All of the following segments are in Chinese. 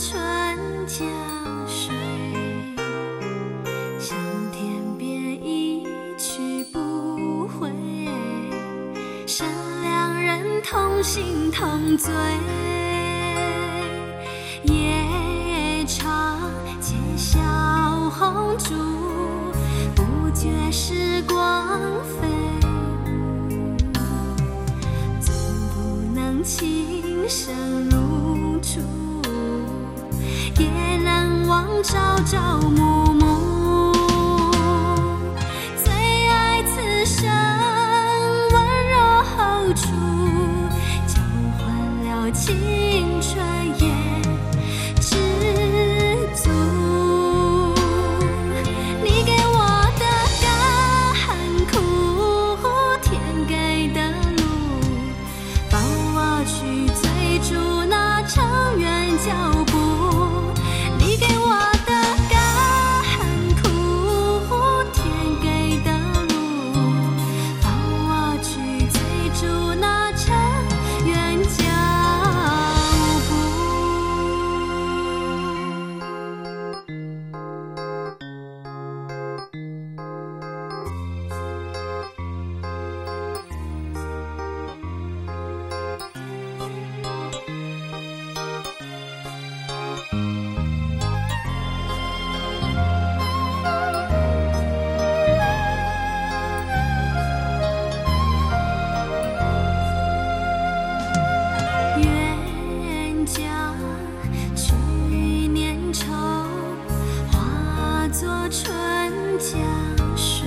春江水，向天边一去不回，剩两人同行同醉。夜长街小红烛，不觉时光飞舞，总不能情深如初，也能望朝朝暮暮。最爱此生温柔厚处，交换了青春也知足。你给我的甘苦，天给的路，放我去追逐那长远脚步。你给我的甘苦，天给的路，放我去追逐那长远脚步。愿将去年愁化作春江水，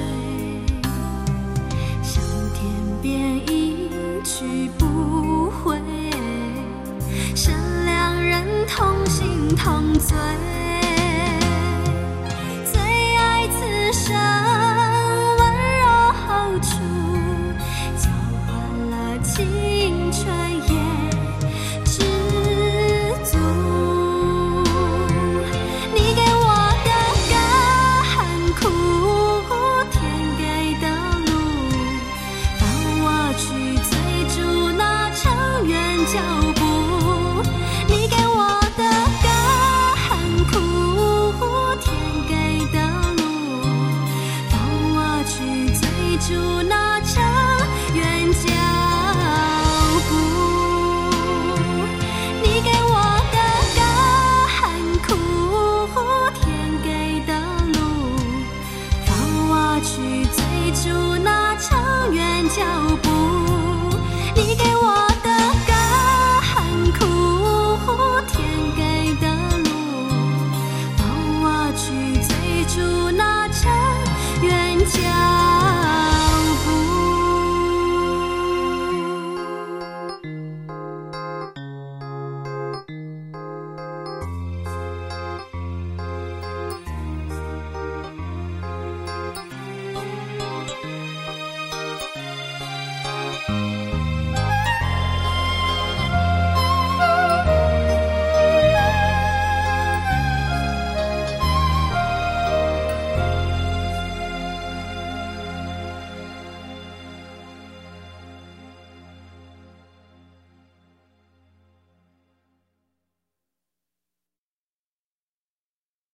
向天边一去不回，剩两人同行同醉。最爱此生温柔厚处，交换了青春也知足。你给我的甘苦，天给的路，放我去追逐那长远脚